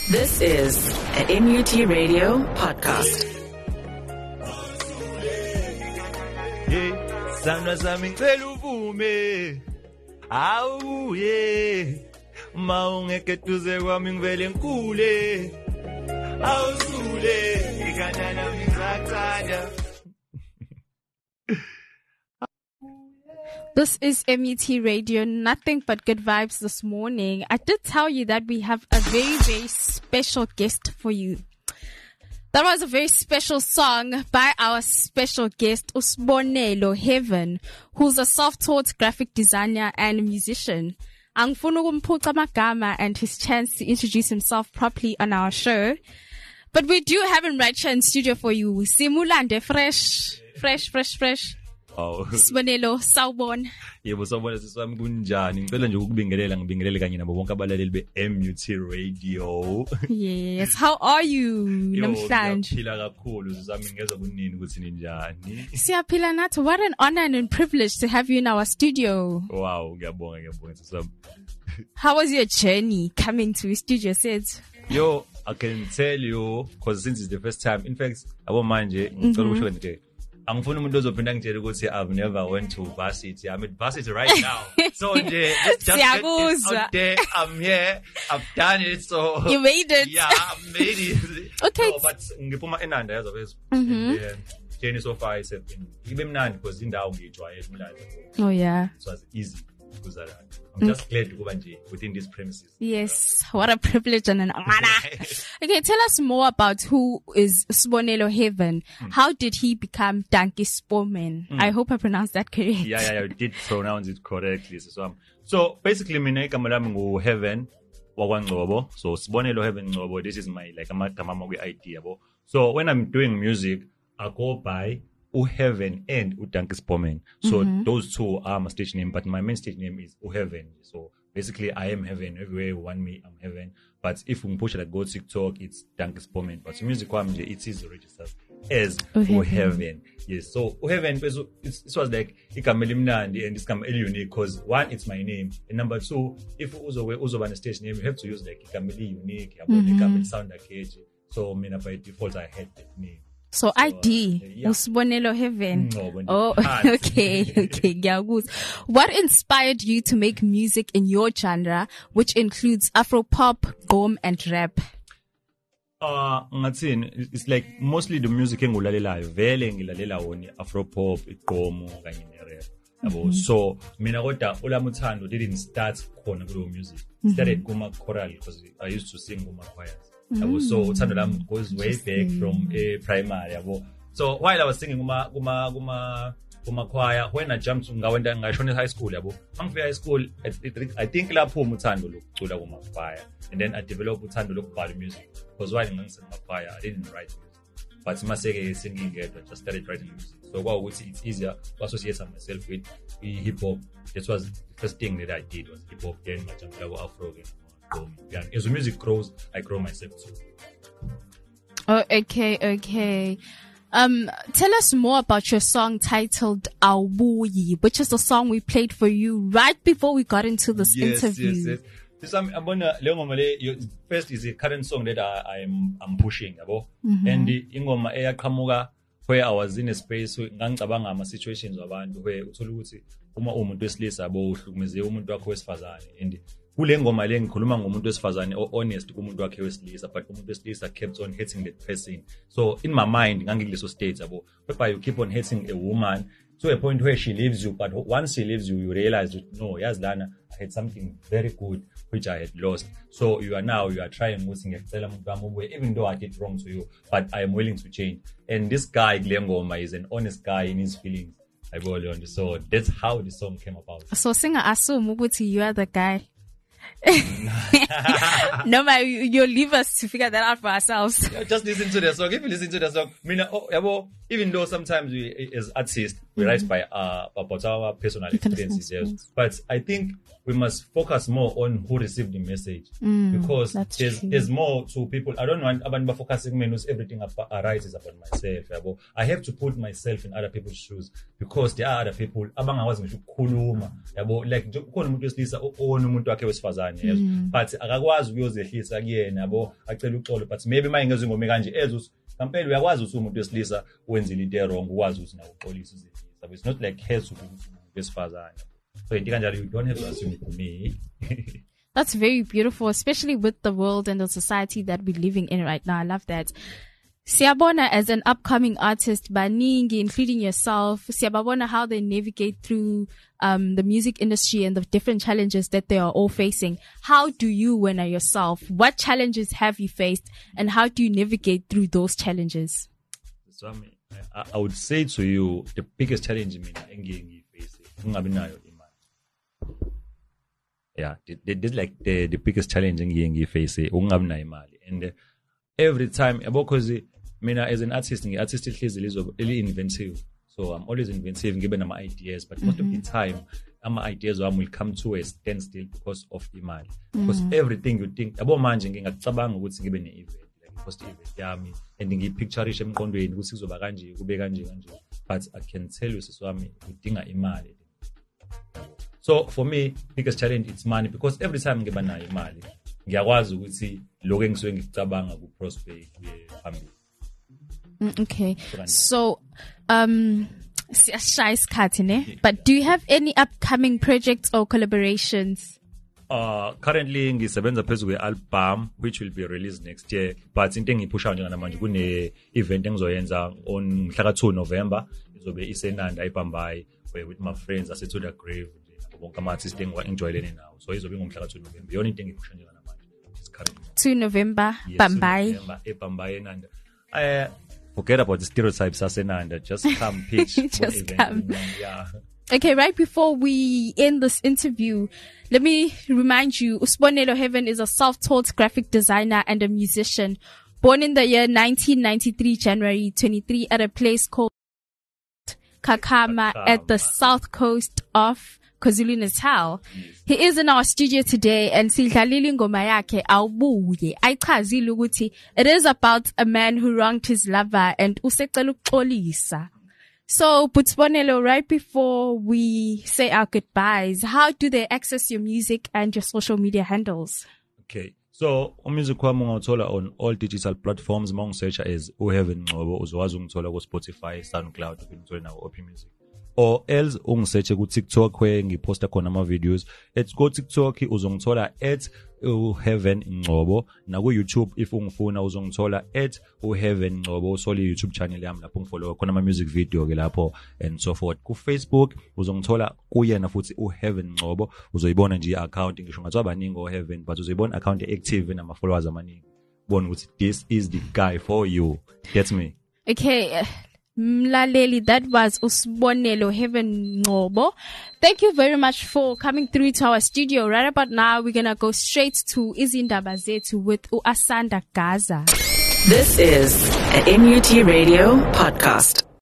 This is a MUT Radio podcast. Hey, sana sami ngicela uvume. Awu yeah. Maungeke duze kwami ngivele ngikhule. Awusule ikanana ngizathanda. This is MUT Radio, nothing but good vibes this morning. I did tell you that we have a very, very special guest for you. That was a very special song by our special guest, Usbonelo Heaven, who's a self-taught graphic designer and musician. Angifuna ukumphuca amagama and his chance to introduce himself properly on our show. But we do have him right here in studio for you. Simulande fresh. Oh. Sibonelo, sawubona. Yebo sawubona sisami kunjani? Ngicela nje ngibingelele kanye nabo bonke abalaleli be-MUT Radio. Yes, how are you namhlanje? Siyaphila kakhulu sisami ngezwe kunini ukuthi ninjani. Siyaphila nathi. What an honor and a privilege to have you in our studio. Wow, ngiyabonga sisami. How was your journey coming to the studio set? Yo, I can tell you because since it's the first time, in fact, abomanje ngicela ukusho nje. Angifuni umuntu ozophinda ngitshela ukuthi I've never went to varsity. I'm at varsity right now. So nje just out there. I'm here. I've done it. So you made it. Yeah, I made it. Okay. So, but ngiphuma eNanda yazo bese. Journey so far is ibe mnandi because indawo ngiyijwayele umlando. Oh yeah. It was easy because I'm just glad to go within these premises. Yes, what a privilege and an honor. Okay, tell us more about who is Sibonelo Heaven. How did he become Dankie Spoman? I hope I pronounced that correct. Yeah, you did pronounce it correctly. So basically, mina igama lami ngu Heaven wakwaNgcobo. So Sibonelo Heaven Ngcobo. This is my amagama idea. So when I'm doing music, I go by Heaven and Dankie Spoman. So those two are my stage name, but my main stage name is Heaven. So basically, I am Heaven. Everywhere you want me, I'm Heaven. But if we push it, go TikTok, it's Dankie Spoman. But music, it is registered as Heaven. Yes. So Heaven, it was like ikamelimnandi and it's unique because one, it's my name, and number two, if also on a stage name, you have to use like ikameli unique, ikameli sound like catchy. So by default, I had that name. So ID, Usbonelo Heaven. Oh, okay. What inspired you to make music in your genre, which includes Afro-pop, gqom, and rap? It's like mostly the music engilalelayo. Vele ngilalela wona Afro-pop, igqom kanye ne-rap. So mina kodwa olami uthando didn't start khona kulo music. Started kuma choral because I used to sing kuma choirs. So uthando lami goes way back from primary. So while I was singing kuma choir, when I jumped ngashona high school Mangifika high school, I think lapho uthando lokucula kuma choir, and then I developed uthando lokubhala music because while ngiseng choir I didn't write music, but maseke singing I just started writing music. So it's easier to associate myself with hip hop. That was the first thing that I did was hip hop. Then I jumped over Afro again. As the music grows, I grow myself too. Oh, okay. Tell us more about your song titled Awuyi, which is the song we played for you right before we got into this interview. Yes. First is a current song that I'm pushing, and the ingoma eyaqhamuka where I was in a space ngangicabanga ama situations wabantu where uthola ukuthi uma umuntu wesilisa uhlukumeze umuntu wakhe wesifazane, and kule ngoma le ngikhuluma ngomuntu wesifazane honest kumuntu wakhe wesilisa, but umuntu wesilisa kept on hating that person. So in my mind ngangikuleso state whereby you keep on hating a woman to a point where she leaves you, but once she leaves you, you realize that no, yes Lana, I had something very good which I had lost. So you are trying even though I did wrong to you, but I am willing to change. And this guy Glengoma is an honest guy in his feelings. So that's how the song came about. So singer assume ukuthi you are the guy. No, you'll leave us to figure that out for ourselves. Just listen to the song. If you listen to the song, even though sometimes we, as artists, we write by about our personal experiences, yes. But I think we must focus more on who received the message, because there's more to people. I don't want about focusing on everything I write is about myself. I have to put myself in other people's shoes, because there are other people. Like umuntu wesilisa umuntu wakhe wesifazane, but akakwazi ukuyozehlisa kuyena yabo acela uxolo, but maybe mayengezwe ngome kanje ezo kampela uyakwazi ukuthi umuntu wesilisa wenza into wrong, ukwazi ukuthi nawo uxolisa uzehlisa. But it's not like hate ukuthi umuntu wesifazane. So you don't have to assume for me. That's very beautiful, especially with the world and the society that we're living in right now. I love that. Siyabona, as an upcoming artist, baningi, including yourself, siyabona how they navigate through the music industry and the different challenges that they are all facing. How do you, Wena, yourself, what challenges have you faced, and how do you navigate through those challenges? So I would say to you, the biggest challenge I face, yeah, this like the biggest challenge in face, and every time, because as an artist is really inventive, so I'm always inventive, giving my ideas, but most of the time, my ideas will come to a standstill because of imali. Because everything you think about managing, ngicabanga ukuthi ngibe ne-event, like post event yami, and ngipictureishe emqondweni ukuthi kuzoba kanje, kube kanje. But I can tell you, siswami, udinga imali. So for me, biggest challenge it's money, because every time ngiba nayo imali, ngiyakwazi ukuthi lokho engisuke ngicabanga ku prosper kuye phambili. Okay. So but do you have any upcoming projects or collaborations? Currently ngisebenza phezu kwe-album which will be released next year, but into engiyiphushayo njengamanje kune event engizoyenza on mhla ka-2 November, izobe isenanda eBhambayi with my friends to the grave. Bonke ama-artists engiwajwayelene nawo, so izobe ngomhla ka-2 November. Iyona into engiyiphusha njengamanje. 2 November, yes, Bhambayi. eBhambayi eNanda. Forget about the stereotypes asenanda. Just come pitch. Just come. Yeah. Okay, right before we end this interview, let me remind you, Usibonelo Heaven is a self-taught graphic designer and a musician. Born in the year 1993, January 23, at a place called Kakama at the south coast of KwaZulu-Natal. He is in our studio today, and sidlalile ingoma yakhe awubuye ayichazile ukuthi it is about a man who wronged his lover and usecela ukuxolisa. So, Butsibonelo, right before we say our goodbyes, how do they access your music and your social media handles? Okay. So, music wami ungawuthola on all digital platforms. Search as uHeaven Ngcobo, uzokwazi ukungithola ku Spotify, SoundCloud, ukungithola na OP Music. Or else ungisearch ku TikTok where ngiposta khona ama videos. Let's go TikTok uzongithola @uHeaven Ngcobo, na ku YouTube if ungifuna uzongithola @uHeaven Ngcobo, solo YouTube channel yami lapho ngifollow khona ama music video ke lapho and so forth. Ku Facebook uzongithola kuyena futhi uHeaven Ngcobo, uzoyibona nje i-account ngisho ngathi abaningi oHeaven, but uzoyibona account active nama followers amaningi. Bona ukuthi this is the guy for you. Get me? Okay. Mlaleli, that was Usibonelo Heaven Ngcobo. Thank you very much for coming through to our studio. Right about now, we're gonna go straight to Izindaba Zethu with Asanda Gaza. This is a MUT Radio podcast.